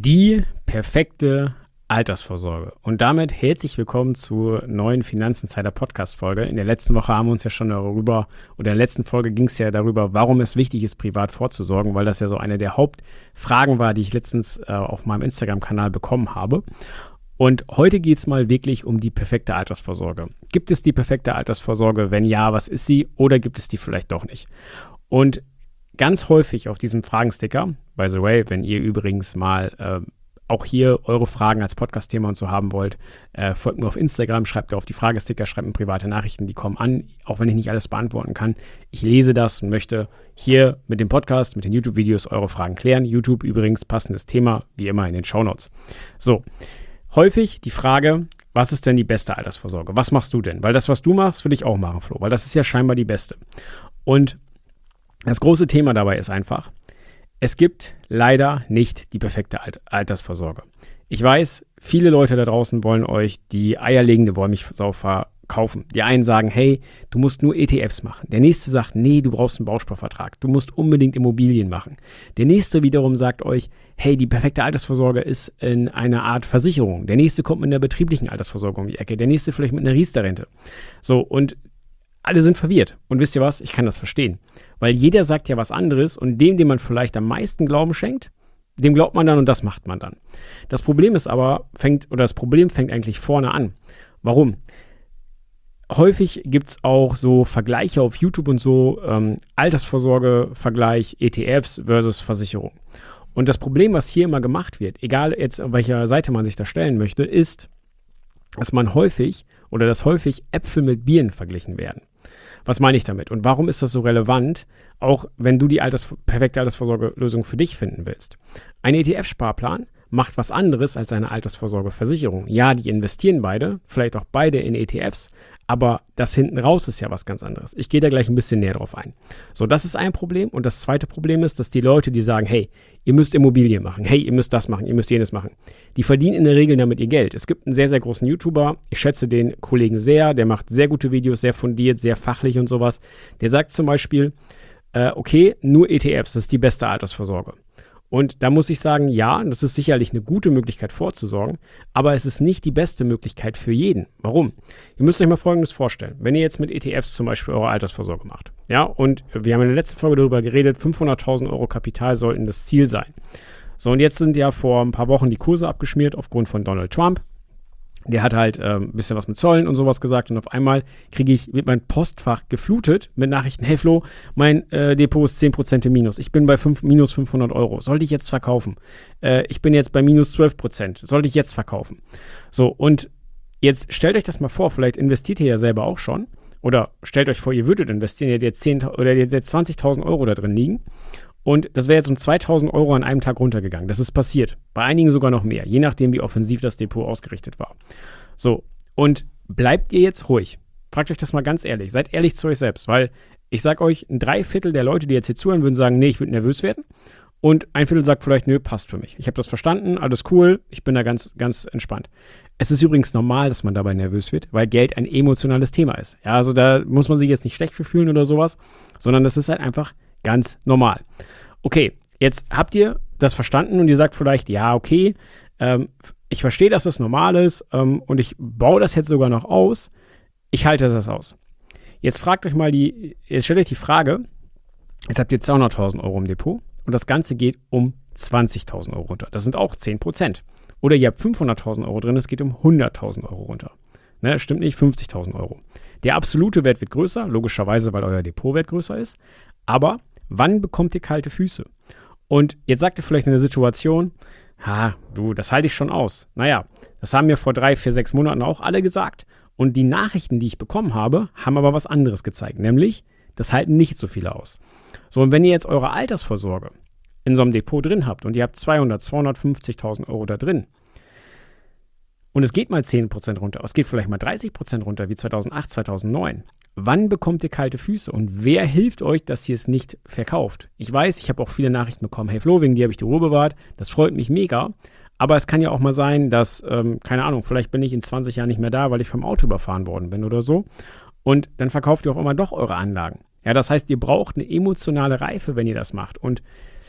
Die perfekte Altersvorsorge. Und damit herzlich willkommen zur neuen Finanzinsider-Podcast-Folge. In der letzten Woche haben wir uns ja schon darüber, oder in der letzten Folge ging es ja darüber, warum es wichtig ist, privat vorzusorgen, weil das ja so eine der Hauptfragen war, die ich letztens auf meinem Instagram-Kanal bekommen habe. Und heute geht es mal wirklich um die perfekte Altersvorsorge. Gibt es die perfekte Altersvorsorge? Wenn ja, was ist sie? Oder gibt es die vielleicht doch nicht? Und ganz häufig auf diesem Fragensticker, by the way, wenn ihr übrigens mal auch hier eure Fragen als Podcast-Thema und so haben wollt, folgt mir auf Instagram, schreibt auf die Fragesticker, schreibt mir private Nachrichten, die kommen an, auch wenn ich nicht alles beantworten kann. Ich lese das und möchte hier mit dem Podcast, mit den YouTube-Videos eure Fragen klären. YouTube übrigens, passendes Thema, wie immer in den Shownotes. So, häufig die Frage, was ist denn die beste Altersvorsorge? Was machst du denn? Weil das, was du machst, will ich auch machen, Flo, weil das ist ja scheinbar die beste. Und das große Thema dabei ist einfach, es gibt leider nicht die perfekte Altersvorsorge. Ich weiß, viele Leute da draußen wollen euch die eierlegende Wollmilchsau verkaufen. Die einen sagen, hey, du musst nur ETFs machen. Der nächste sagt, nee, du brauchst einen Bausparvertrag. Du musst unbedingt Immobilien machen. Der nächste wiederum sagt euch, hey, die perfekte Altersvorsorge ist in einer Art Versicherung. Der nächste kommt mit einer betrieblichen Altersvorsorge um die Ecke. Der nächste vielleicht mit einer Riester-Rente. So, und alle sind verwirrt. Und wisst ihr was? Ich kann das verstehen. Weil jeder sagt ja was anderes und dem man vielleicht am meisten Glauben schenkt, dem glaubt man dann und das macht man dann. Das Problem ist aber, fängt eigentlich vorne an. Warum? Häufig gibt es auch so Vergleiche auf YouTube und so, Altersvorsorge-Vergleich, ETFs versus Versicherung. Und das Problem, was hier immer gemacht wird, egal jetzt auf welcher Seite man sich da stellen möchte, ist, dass häufig Äpfel mit Birnen verglichen werden. Was meine ich damit? Und warum ist das so relevant, auch wenn du die perfekte Altersvorsorgelösung für dich finden willst? Ein ETF-Sparplan macht was anderes als eine Altersvorsorgeversicherung. Ja, die investieren beide, vielleicht auch beide in ETFs, aber das hinten raus ist ja was ganz anderes. Ich gehe da gleich ein bisschen näher drauf ein. So, das ist ein Problem. Und das zweite Problem ist, dass die Leute, die sagen, hey, ihr müsst Immobilien machen, hey, ihr müsst das machen, ihr müsst jenes machen, die verdienen in der Regel damit ihr Geld. Es gibt einen sehr, sehr großen YouTuber, ich schätze den Kollegen sehr, der macht sehr gute Videos, sehr fundiert, sehr fachlich und sowas. Der sagt zum Beispiel, okay, nur ETFs, das ist die beste Altersvorsorge. Und da muss ich sagen, ja, das ist sicherlich eine gute Möglichkeit vorzusorgen, aber es ist nicht die beste Möglichkeit für jeden. Warum? Ihr müsst euch mal Folgendes vorstellen. Wenn ihr jetzt mit ETFs zum Beispiel eure Altersvorsorge macht, ja, und wir haben in der letzten Folge darüber geredet, 500.000 Euro Kapital sollten das Ziel sein. So, und jetzt sind ja vor ein paar Wochen die Kurse abgeschmiert aufgrund von Donald Trump. Der hat halt ein bisschen was mit Zöllen und sowas gesagt und auf einmal wird mein Postfach geflutet mit Nachrichten, hey Flo, mein Depot ist 10% im Minus, ich bin bei minus 500 Euro, sollte ich jetzt verkaufen? Ich bin jetzt bei minus 12%, sollte ich jetzt verkaufen? So, und jetzt stellt euch das mal vor, vielleicht investiert ihr ja selber auch schon oder stellt euch vor, ihr würdet investieren, ihr hättet jetzt 20.000 Euro da drin liegen. Und das wäre jetzt um 2.000 Euro an einem Tag runtergegangen. Das ist passiert. Bei einigen sogar noch mehr, je nachdem, wie offensiv das Depot ausgerichtet war. So, und bleibt ihr jetzt ruhig? Fragt euch das mal ganz ehrlich. Seid ehrlich zu euch selbst, weil ich sag euch, 3/4 der Leute, die jetzt hier zuhören, würden sagen, nee, ich würde nervös werden. Und 1/4 sagt vielleicht, nö, passt für mich. Ich habe das verstanden, alles cool, ich bin da ganz, ganz entspannt. Es ist übrigens normal, dass man dabei nervös wird, weil Geld ein emotionales Thema ist. Ja, also da muss man sich jetzt nicht schlecht für fühlen oder sowas, sondern das ist halt einfach ganz normal. Okay, jetzt habt ihr das verstanden und ihr sagt vielleicht, ja, okay, ich verstehe, dass das normal ist und ich baue das jetzt sogar noch aus. Ich halte das aus. Jetzt stellt euch die Frage, jetzt habt ihr 200.000 Euro im Depot und das Ganze geht um 20.000 Euro runter. Das sind auch 10%. Oder ihr habt 500.000 Euro drin, es geht um 100.000 Euro runter. Ne, stimmt nicht, 50.000 Euro. Der absolute Wert wird größer, logischerweise, weil euer Depotwert größer ist. Aber wann bekommt ihr kalte Füße? Und jetzt sagt ihr vielleicht in der Situation, das halte ich schon aus. Naja, das haben mir vor 3, 4, 6 Monaten auch alle gesagt. Und die Nachrichten, die ich bekommen habe, haben aber was anderes gezeigt. Nämlich, das halten nicht so viele aus. So, und wenn ihr jetzt eure Altersvorsorge in so einem Depot drin habt und ihr habt 250.000 Euro da drin, und es geht mal 10% runter, es geht vielleicht mal 30% runter, wie 2008, 2009. Wann bekommt ihr kalte Füße und wer hilft euch, dass ihr es nicht verkauft? Ich weiß, ich habe auch viele Nachrichten bekommen, hey Flo, wegen dir habe ich die Ruhe bewahrt, das freut mich mega, aber es kann ja auch mal sein, dass, keine Ahnung, vielleicht bin ich in 20 Jahren nicht mehr da, weil ich vom Auto überfahren worden bin oder so und dann verkauft ihr auch immer doch eure Anlagen. Ja, das heißt, ihr braucht eine emotionale Reife, wenn ihr das macht und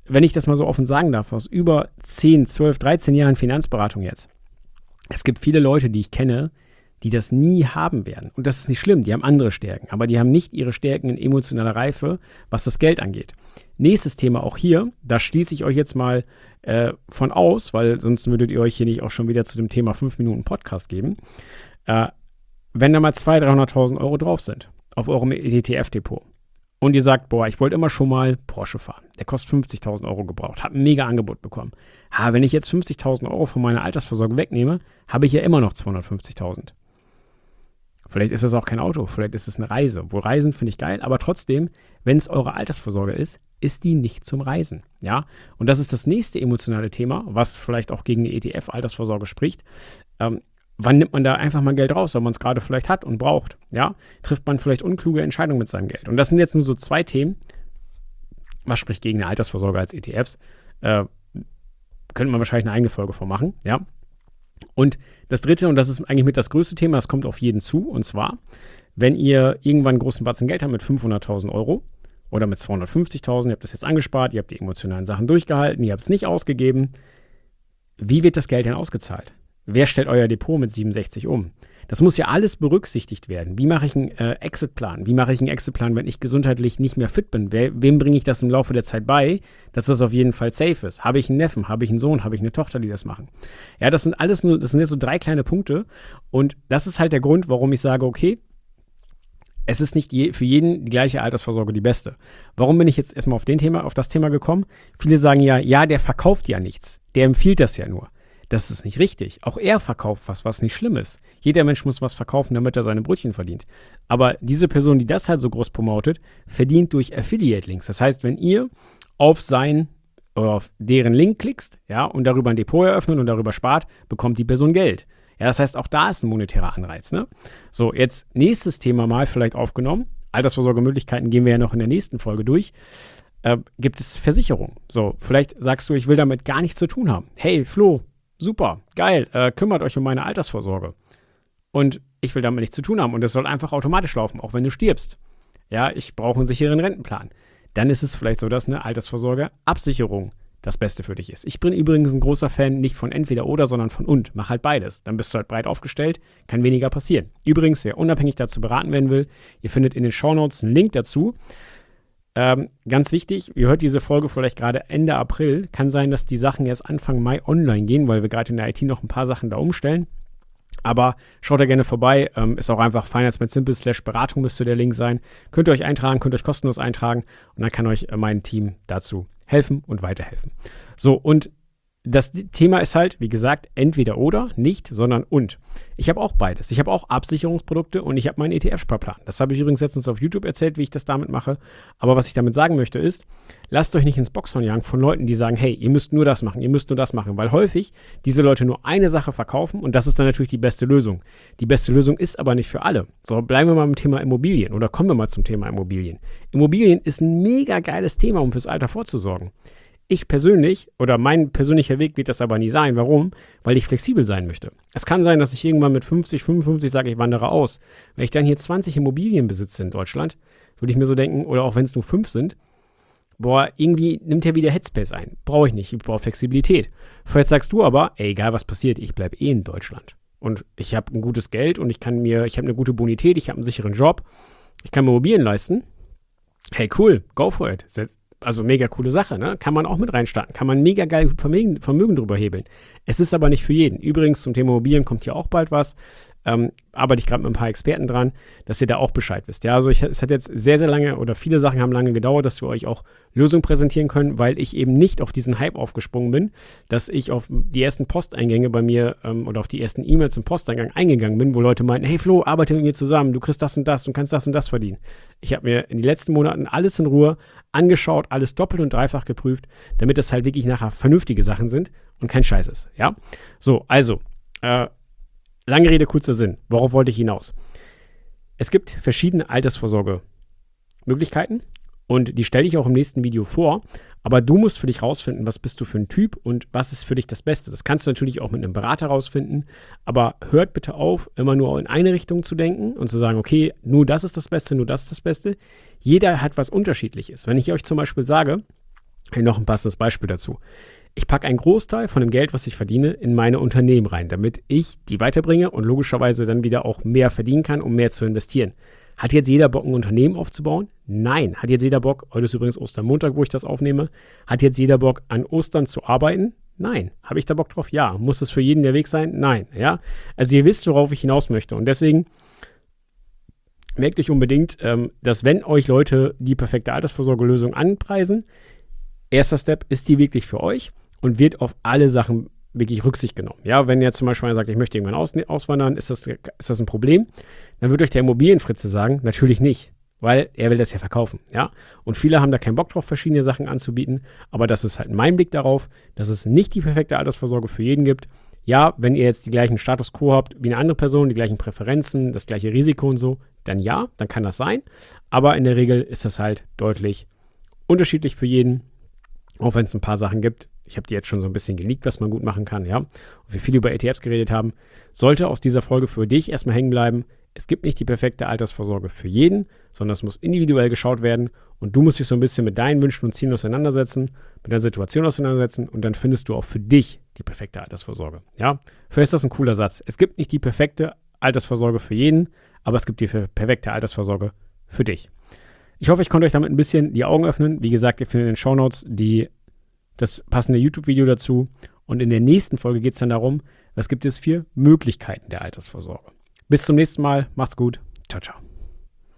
wenn ich das mal so offen sagen darf, aus über 10, 12, 13 Jahren Finanzberatung jetzt, es gibt viele Leute, die ich kenne, die das nie haben werden. Und das ist nicht schlimm, die haben andere Stärken, aber die haben nicht ihre Stärken in emotionaler Reife, was das Geld angeht. Nächstes Thema auch hier, da schließe ich euch jetzt mal von aus, weil sonst würdet ihr euch hier nicht auch schon wieder zu dem Thema 5 Minuten Podcast geben. Wenn da mal 200.000, 300.000 Euro drauf sind auf eurem ETF-Depot und ihr sagt, boah, ich wollte immer schon mal Porsche fahren, der kostet 50.000 Euro gebraucht, habe ein mega Angebot bekommen. Wenn ich jetzt 50.000 Euro von meiner Altersvorsorge wegnehme, habe ich ja immer noch 250.000. Vielleicht ist es auch kein Auto, vielleicht ist es eine Reise. Wo Reisen finde ich geil, aber trotzdem, wenn es eure Altersvorsorge ist die nicht zum Reisen. Ja? Und das ist das nächste emotionale Thema, was vielleicht auch gegen die ETF-Altersvorsorge spricht. Wann nimmt man da einfach mal Geld raus, weil man es gerade vielleicht hat und braucht? Ja? Trifft man vielleicht unkluge Entscheidungen mit seinem Geld? Und das sind jetzt nur so 2 Themen. Was spricht gegen eine Altersvorsorge als ETFs? Könnte man wahrscheinlich eine eigene Folge von machen. Ja? Und das dritte, und das ist eigentlich mit das größte Thema, das kommt auf jeden zu, und zwar, wenn ihr irgendwann einen großen Batzen Geld habt mit 500.000 Euro oder mit 250.000, ihr habt das jetzt angespart, ihr habt die emotionalen Sachen durchgehalten, ihr habt es nicht ausgegeben, wie wird das Geld denn ausgezahlt? Wer stellt euer Depot mit 67 um? Das muss ja alles berücksichtigt werden. Wie mache ich einen Exit-Plan? Wie mache ich einen Exit-Plan, wenn ich gesundheitlich nicht mehr fit bin? Wem bringe ich das im Laufe der Zeit bei, dass das auf jeden Fall safe ist? Habe ich einen Neffen? Habe ich einen Sohn? Habe ich eine Tochter, die das machen? Ja, das sind jetzt so 3 kleine Punkte. Und das ist halt der Grund, warum ich sage, okay, es ist nicht für jeden die gleiche Altersvorsorge die beste. Warum bin ich jetzt erstmal auf das Thema gekommen? Viele sagen ja, der verkauft ja nichts. Der empfiehlt das ja nur. Das ist nicht richtig. Auch er verkauft was nicht schlimm ist. Jeder Mensch muss was verkaufen, damit er seine Brötchen verdient. Aber diese Person, die das halt so groß promotet, verdient durch Affiliate-Links. Das heißt, wenn ihr auf deren Link klickst, ja, und darüber ein Depot eröffnet und darüber spart, bekommt die Person Geld. Ja, das heißt, auch da ist ein monetärer Anreiz, ne? So, jetzt nächstes Thema mal vielleicht aufgenommen. Altersvorsorgemöglichkeiten gehen wir ja noch in der nächsten Folge durch. Gibt es Versicherung? So, vielleicht sagst du, ich will damit gar nichts zu tun haben. Hey, Flo, super, geil, kümmert euch um meine Altersvorsorge. Und ich will damit nichts zu tun haben und es soll einfach automatisch laufen, auch wenn du stirbst. Ja, ich brauche einen sicheren Rentenplan. Dann ist es vielleicht so, dass eine Altersvorsorge-Absicherung das Beste für dich ist. Ich bin übrigens ein großer Fan nicht von entweder oder, sondern von und. Mach halt beides. Dann bist du halt breit aufgestellt, kann weniger passieren. Übrigens, wer unabhängig dazu beraten werden will, ihr findet in den Shownotes einen Link dazu. Ganz wichtig, ihr hört diese Folge vielleicht gerade Ende April. Kann sein, dass die Sachen erst Anfang Mai online gehen, weil wir gerade in der IT noch ein paar Sachen da umstellen. Aber schaut da gerne vorbei. Ist auch einfach finance-simple/Beratung müsste der Link sein. Könnt ihr euch eintragen, könnt euch kostenlos eintragen und dann kann euch mein Team dazu helfen und weiterhelfen. So, und das Thema ist halt, wie gesagt, entweder oder, nicht, sondern und. Ich habe auch beides. Ich habe auch Absicherungsprodukte und ich habe meinen ETF-Sparplan. Das habe ich übrigens letztens auf YouTube erzählt, wie ich das damit mache. Aber was ich damit sagen möchte ist, lasst euch nicht ins Boxhorn jagen von Leuten, die sagen, hey, ihr müsst nur das machen, ihr müsst nur das machen. Weil häufig diese Leute nur eine Sache verkaufen und das ist dann natürlich die beste Lösung. Die beste Lösung ist aber nicht für alle. So, bleiben wir mal beim Thema Immobilien oder kommen wir mal zum Thema Immobilien. Immobilien ist ein mega geiles Thema, um fürs Alter vorzusorgen. Ich persönlich, oder mein persönlicher Weg wird das aber nie sein. Warum? Weil ich flexibel sein möchte. Es kann sein, dass ich irgendwann mit 50, 55 sage, ich wandere aus. Wenn ich dann hier 20 Immobilien besitze in Deutschland, würde ich mir so denken, oder auch wenn es nur 5 sind, boah, irgendwie nimmt er wieder Headspace ein. Brauche ich nicht, ich brauche Flexibilität. Vielleicht sagst du aber, ey, egal was passiert, ich bleibe in Deutschland. Und ich habe ein gutes Geld und ich habe eine gute Bonität, ich habe einen sicheren Job, ich kann mir Immobilien leisten. Hey, cool, go for it. Also mega coole Sache, ne? Kann man auch mit reinstarten. Kann man mega geil Vermögen drüber hebeln. Es ist aber nicht für jeden. Übrigens zum Thema Immobilien kommt hier auch bald was. Arbeite ich gerade mit ein paar Experten dran, dass ihr da auch Bescheid wisst. Ja, also es hat jetzt sehr, sehr lange oder viele Sachen haben lange gedauert, dass wir euch auch Lösungen präsentieren können, weil ich eben nicht auf diesen Hype aufgesprungen bin, dass ich auf die ersten Posteingänge bei mir oder auf die ersten E-Mails im Posteingang eingegangen bin, wo Leute meinten, hey Flo, arbeite mit mir zusammen, du kriegst das und kannst das und das verdienen. Ich habe mir in den letzten Monaten alles in Ruhe angeschaut, alles doppelt und dreifach geprüft, damit das halt wirklich nachher vernünftige Sachen sind und kein Scheiß ist. Ja, so, also, lange Rede, kurzer Sinn. Worauf wollte ich hinaus? Es gibt verschiedene Altersvorsorge-Möglichkeiten und die stelle ich auch im nächsten Video vor. Aber du musst für dich rausfinden, was bist du für ein Typ und was ist für dich das Beste. Das kannst du natürlich auch mit einem Berater rausfinden. Aber hört bitte auf, immer nur in eine Richtung zu denken und zu sagen, okay, nur das ist das Beste, nur das ist das Beste. Jeder hat was Unterschiedliches. Wenn ich euch zum Beispiel sage, Hier noch ein passendes Beispiel dazu. Ich packe einen Großteil von dem Geld, was ich verdiene, in meine Unternehmen rein, damit ich die weiterbringe und logischerweise dann wieder auch mehr verdienen kann, um mehr zu investieren. Hat jetzt jeder Bock, ein Unternehmen aufzubauen? Nein. Hat jetzt jeder Bock, heute ist übrigens Ostermontag, wo ich das aufnehme, hat jetzt jeder Bock, an Ostern zu arbeiten? Nein. Habe ich da Bock drauf? Ja. Muss es für jeden der Weg sein? Nein. Ja. Also ihr wisst, worauf ich hinaus möchte. Und deswegen merkt euch unbedingt, dass wenn euch Leute die perfekte Altersvorsorgelösung anpreisen, erster Step, ist die wirklich für euch und wird auf alle Sachen wirklich Rücksicht genommen. Ja, wenn jetzt zum Beispiel einer sagt, ich möchte irgendwann auswandern, ist das ein Problem? Dann wird euch der Immobilienfritze sagen, natürlich nicht, weil er will das ja verkaufen. Ja, und viele haben da keinen Bock drauf, verschiedene Sachen anzubieten, aber das ist halt mein Blick darauf, dass es nicht die perfekte Altersvorsorge für jeden gibt. Ja, wenn ihr jetzt die gleichen Status quo habt wie eine andere Person, die gleichen Präferenzen, das gleiche Risiko und so, dann ja, dann kann das sein. Aber in der Regel ist das halt deutlich unterschiedlich für jeden, auch wenn es ein paar Sachen gibt. Ich habe die jetzt schon so ein bisschen geleakt, was man gut machen kann, ja. Und wir viel über ETFs geredet haben, sollte aus dieser Folge für dich erstmal hängen bleiben. Es gibt nicht die perfekte Altersvorsorge für jeden, sondern es muss individuell geschaut werden und du musst dich so ein bisschen mit deinen Wünschen und Zielen auseinandersetzen, mit deiner Situation auseinandersetzen und dann findest du auch für dich die perfekte Altersvorsorge, ja. Vielleicht ist das ein cooler Satz. Es gibt nicht die perfekte Altersvorsorge für jeden, aber es gibt die perfekte Altersvorsorge für dich. Ich hoffe, ich konnte euch damit ein bisschen die Augen öffnen. Wie gesagt, ihr findet in den Shownotes das passende YouTube-Video dazu. Und in der nächsten Folge geht es dann darum, was gibt es für Möglichkeiten der Altersvorsorge. Bis zum nächsten Mal. Macht's gut. Ciao, ciao.